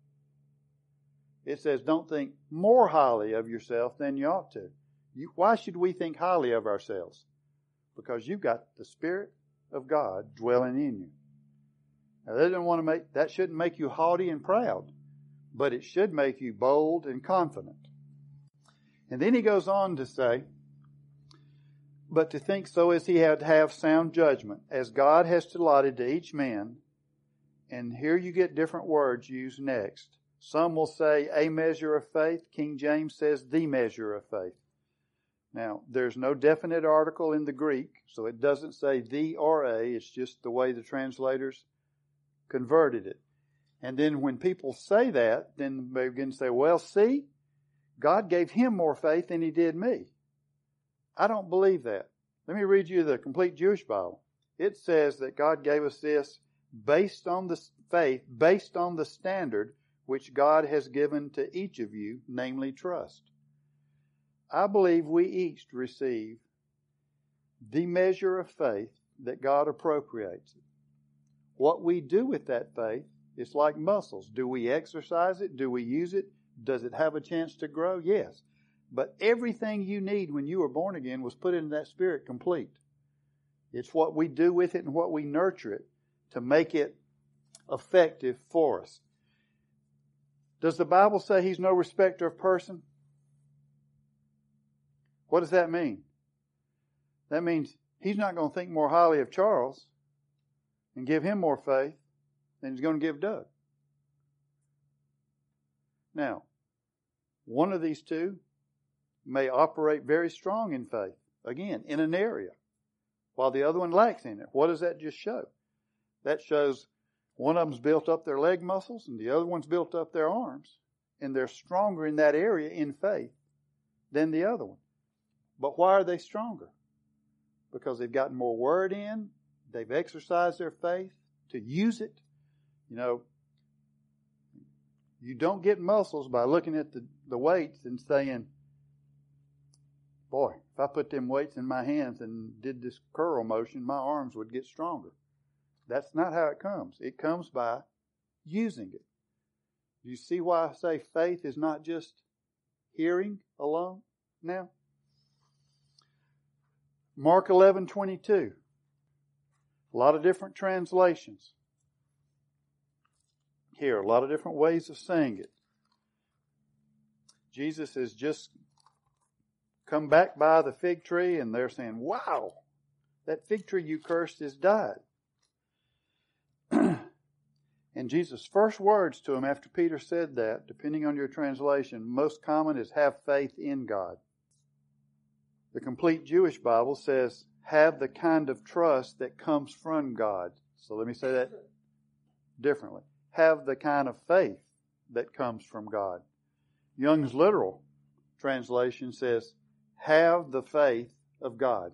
It says don't think more highly of yourself than you ought to. You, why should we think highly of ourselves? Because you've got the Spirit of God dwelling in you. Now, that doesn't want to make that shouldn't make you haughty and proud, but it should make you bold and confident. And then he goes on to say, "But to think so as he had to have sound judgment, as God has allotted to each man." And here you get different words used next. Some will say a measure of faith. King James says the measure of faith. Now, there's no definite article in the Greek, so it doesn't say the or a. It's just the way the translators converted it. And then when people say that, then they begin to say, well, see, God gave him more faith than he did me. I don't believe that. Let me read you the complete Jewish Bible. It says that God gave us this based on the faith, based on the standard which God has given to each of you, namely trust. I believe we each receive the measure of faith that God appropriates. What we do with that faith is like muscles. Do we exercise it? Do we use it? Does it have a chance to grow? Yes. But everything you need when you were born again was put into that Spirit complete. It's what we do with it and what we nurture it to make it effective for us. Does the Bible say He's no respecter of person? What does that mean? That means He's not going to think more highly of Charles and give him more faith than He's going to give Doug. Now, one of these two may operate very strong in faith, again, in an area, while the other one lacks in it. What does that just show? That shows one of them's built up their leg muscles and the other one's built up their arms, and they're stronger in that area in faith than the other one. But why are they stronger? Because they've gotten more word in, they've exercised their faith to use it. You know, you don't get muscles by looking at the, the weights and saying, boy, if I put them weights in my hands and did this curl motion, my arms would get stronger. That's not how it comes. It comes by using it. Do you see why I say faith is not just hearing alone now? Mark eleven twenty-two. A lot of different translations. Here, a lot of different ways of saying it. Jesus has just come back by the fig tree and they're saying, wow, that fig tree you cursed has died. And Jesus' first words to him after Peter said that, depending on your translation, most common is have faith in God. The complete Jewish Bible says have the kind of trust that comes from God. So let me say that differently. Have the kind of faith that comes from God. Young's literal translation says have the faith of God.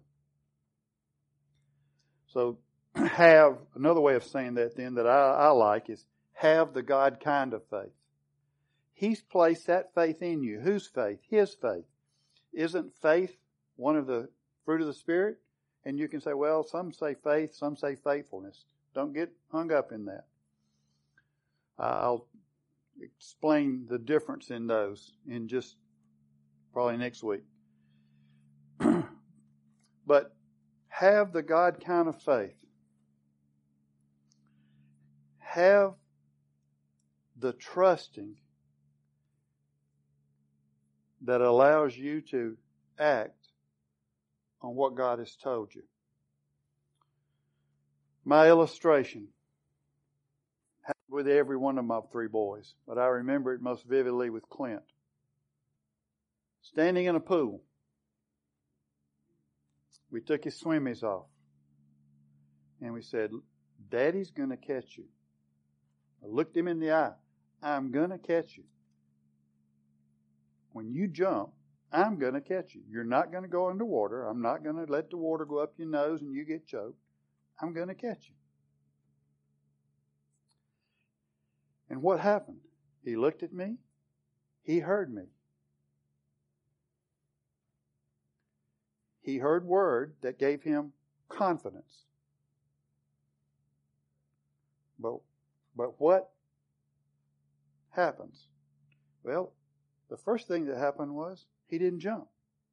So have, another way of saying that then that I, I like is have the God kind of faith. He's placed that faith in you. Whose faith? His faith. Isn't faith one of the fruit of the Spirit? And you can say, well, some say faith, some say faithfulness. Don't get hung up in that. I'll explain the difference in those in just probably next week. But have the God kind of faith. Have the trusting that allows you to act on what God has told you. My illustration happened with every one of my three boys, but I remember it most vividly with Clint. Standing in a pool, we took his swimmies off. And we said, Daddy's going to catch you. I looked him in the eye. I'm going to catch you. When you jump, I'm going to catch you. You're not going to go underwater. I'm not going to let the water go up your nose and you get choked. I'm going to catch you. And what happened? He looked at me. He heard me. He heard word that gave him confidence. But, but what happens? Well, the first thing that happened was he didn't jump.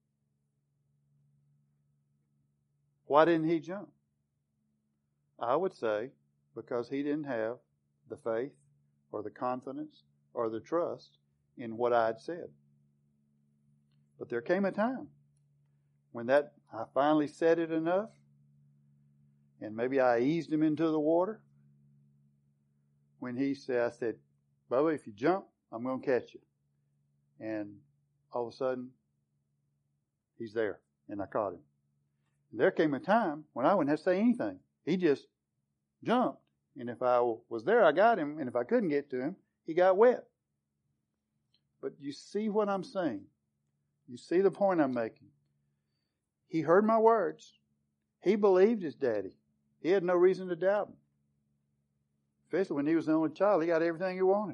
Why didn't he jump? I would say because he didn't have the faith or the confidence or the trust in what I had said. But there came a time when that I finally said it enough, and maybe I eased him into the water. When he said, I said, Bubba, if you jump, I'm going to catch you. And all of a sudden, he's there, and I caught him. And there came a time when I wouldn't have to say anything. He just jumped. And if I was there, I got him. And if I couldn't get to him, he got wet. But you see what I'm saying. You see the point I'm making. He heard my words. He believed his daddy. He had no reason to doubt him. Especially when he was the only child, he got everything he wanted.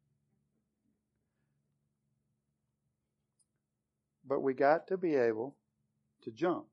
But we got to be able to jump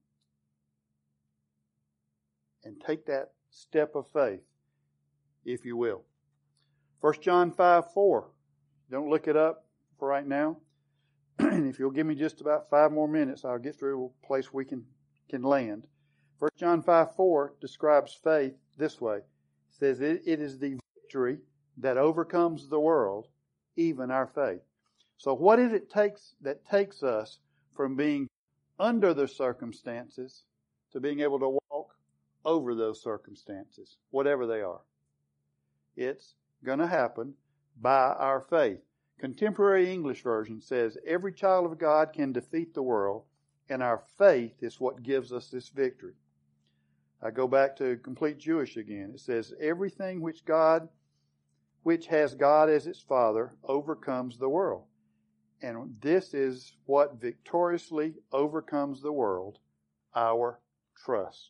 and take that step of faith, if you will. First John five four. Don't look it up for right now. And if you'll give me just about five more minutes, I'll get through a place we can, can land. First John five four describes faith this way. It says, it, it is the victory that overcomes the world, even our faith. So what is it takes that takes us from being under the circumstances to being able to walk over those circumstances, whatever they are? It's going to happen by our faith. Contemporary English version says, every child of God can defeat the world, and our faith is what gives us this victory. I go back to Complete Jewish again. It says, everything which God, which has God as its Father, overcomes the world. And this is what victoriously overcomes the world, our trust.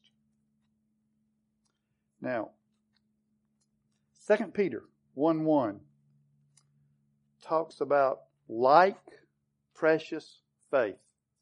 Now, Second Peter one one talks about like precious faith.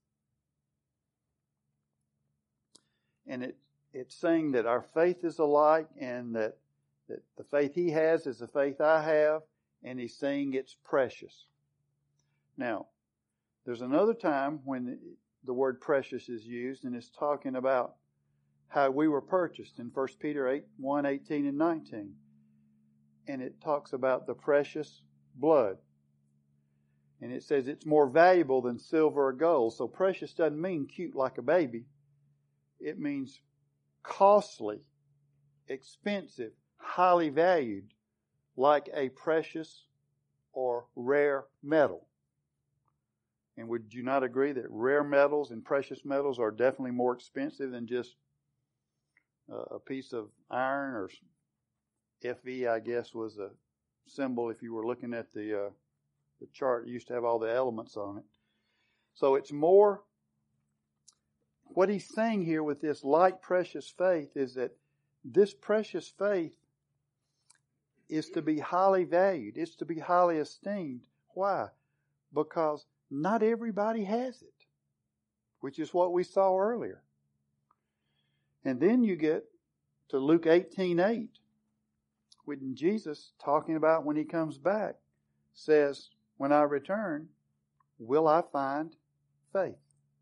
And it, it's saying that our faith is alike and that, that the faith he has is the faith I have, and he's saying it's precious. Now, there's another time when the word precious is used, and it's talking about how we were purchased in First Peter eight, one, eighteen, and nineteen. And it talks about the precious blood. And it says it's more valuable than silver or gold. So precious doesn't mean cute like a baby. It means costly, expensive, highly valued, like a precious or rare metal. And would you not agree that rare metals and precious metals are definitely more expensive than just a piece of iron? Or F E, I guess, was a symbol if you were looking at the uh, the chart. It used to have all the elements on it. So it's more, what he's saying here with this like precious faith is that this precious faith is to be highly valued. It's to be highly esteemed. Why? Because not everybody has it, which is what we saw earlier. And then you get to Luke eighteen eight, when Jesus, talking about when he comes back, says, when I return, will I find faith?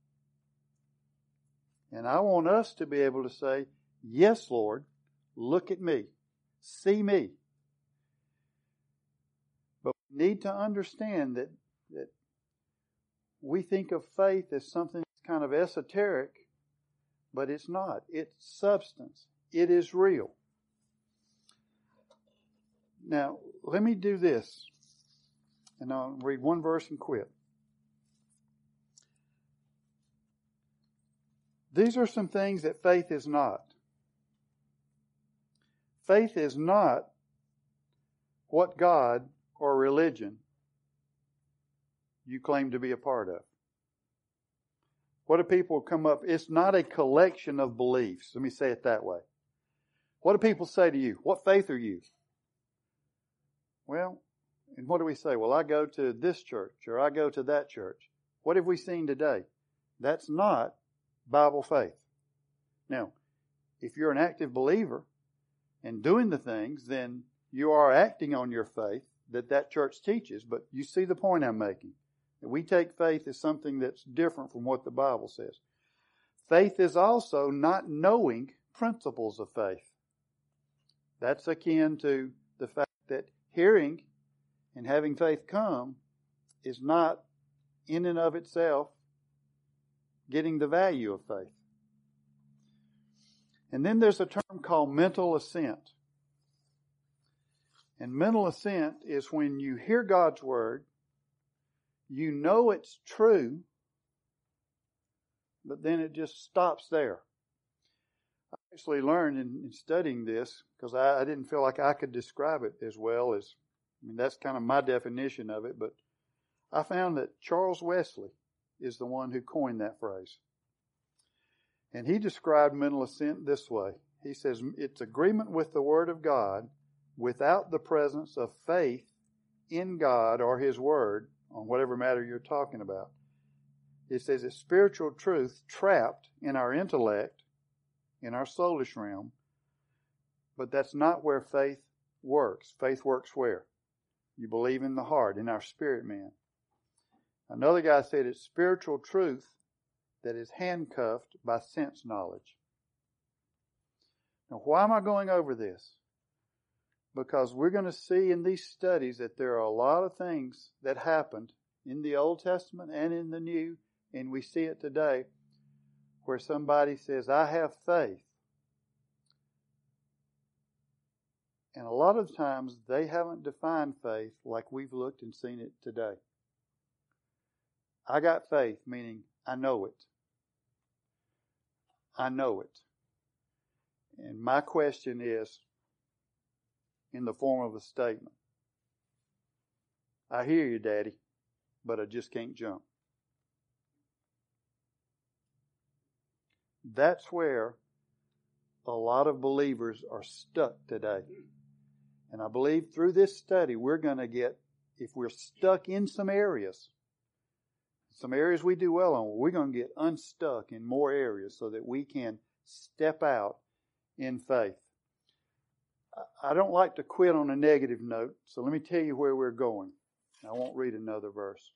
And I want us to be able to say, yes, Lord, look at me, see me. But we need to understand that, that we think of faith as something that's kind of esoteric, but it's not. It's substance. It is real. Now, let me do this, and I'll read one verse and quit. These are some things that faith is not. Faith is not what God or religion you claim to be a part of. What do people come up? It's not a collection of beliefs. Let me say it that way. What do people say to you? What faith are you? Well, and what do we say? Well, I go to this church or I go to that church. What have we seen today? That's not Bible faith. Now, if you're an active believer and doing the things, then you are acting on your faith that that church teaches. But you see the point I'm making. That we take faith as something that's different from what the Bible says. Faith is also not knowing principles of faith. That's akin to the fact that hearing and having faith come is not in and of itself getting the value of faith. And then there's a term called mental assent. And mental assent is when you hear God's word, you know it's true, but then it just stops there. I actually learned in, in studying this, because I, I didn't feel like I could describe it as well as, I mean, that's kind of my definition of it, but I found that Charles Wesley is the one who coined that phrase. And he described mental assent this way. He says, it's agreement with the Word of God without the presence of faith in God or His Word on whatever matter you're talking about. It says it's spiritual truth trapped in our intellect, in our soulish realm, but that's not where faith works. Faith works where? You believe in the heart, in our spirit man. Another guy said it's spiritual truth that is handcuffed by sense knowledge. Now, why am I going over this? Because we're going to see in these studies that there are a lot of things that happened in the Old Testament and in the New, and we see it today, where somebody says, I have faith. And a lot of times they haven't defined faith like we've looked and seen it today. I got faith, meaning I know it. I know it. And my question is, in the form of a statement, I hear you, Daddy, but I just can't jump. That's where a lot of believers are stuck today. And I believe through this study, we're going to get, if we're stuck in some areas, some areas we do well on, we're going to get unstuck in more areas so that we can step out in faith. I don't like to quit on a negative note, so let me tell you where we're going. I won't read another verse.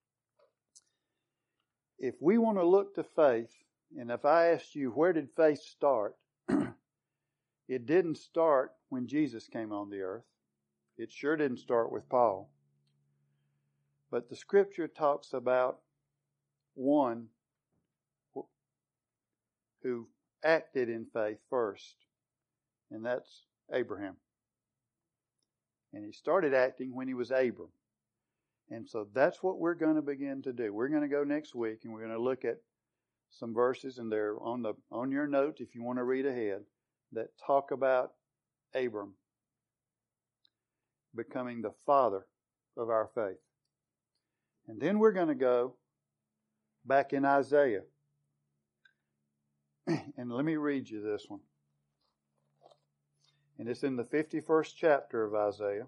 If we want to look to faith, and if I asked you, where did faith start? It didn't start when Jesus came on the earth. It sure didn't start with Paul. But the Scripture talks about one who acted in faith first, and that's Abraham. And he started acting when he was Abram. And so that's what we're going to begin to do. We're going to go next week and we're going to look at some verses, and they're on the on your note if you want to read ahead, that talk about Abram becoming the father of our faith. And then we're going to go back in Isaiah. And let me read you this one. And it's in the fifty-first chapter of Isaiah.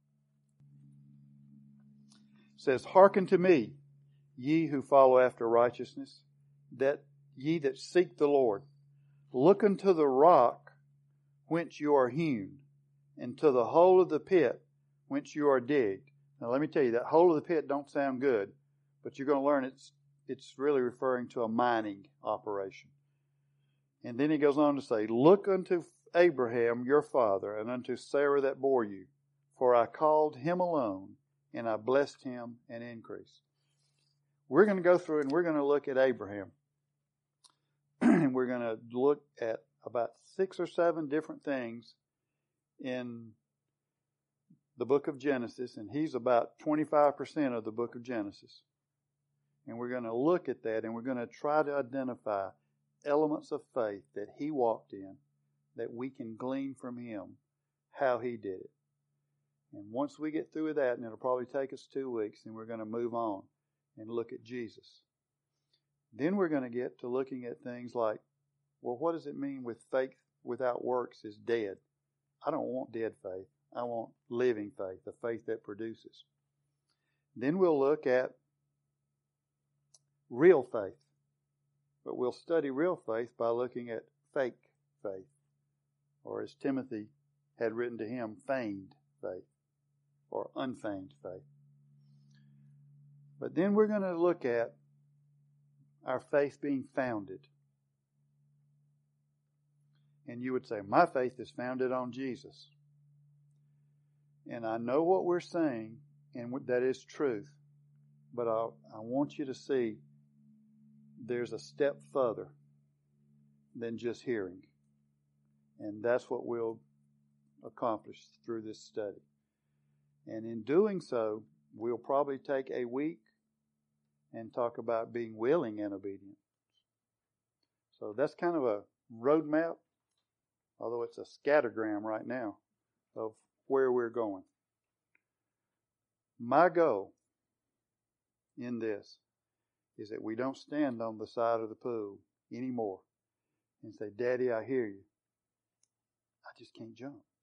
It says, hearken to me, ye who follow after righteousness, that ye that seek the Lord. Look unto the rock whence you are hewn, and to the hole of the pit whence you are digged. Now let me tell you, that hole of the pit don't sound good, but you're going to learn it's it's really referring to a mining operation. And then he goes on to say, look unto Abraham your father, and unto Sarah that bore you, for I called him alone, and I blessed him and increased. We're going to go through and we're going to look at Abraham. And we're going to look at about six or seven different things in the book of Genesis, and he's about twenty-five percent of the book of Genesis. And we're going to look at that, and we're going to try to identify elements of faith that He walked in that we can glean from Him how He did it. And once we get through with that, and it'll probably take us two weeks, then we're going to move on and look at Jesus. Then we're going to get to looking at things like, well, what does it mean with faith without works is dead? I don't want dead faith. I want living faith, the faith that produces. Then we'll look at real faith. But we'll study real faith by looking at fake faith. Or as Timothy had written to him, feigned faith. Or unfeigned faith. But then we're going to look at our faith being founded. And you would say, my faith is founded on Jesus. And I know what we're saying, and that is truth. But I, I want you to see there's a step further than just hearing. And that's what we'll accomplish through this study. And in doing so, we'll probably take a week and talk about being willing and obedient. So that's kind of a roadmap, although it's a scattergram right now of where we're going. My goal in this is that we don't stand on the side of the pool anymore and say, Daddy, I hear you. I just can't jump.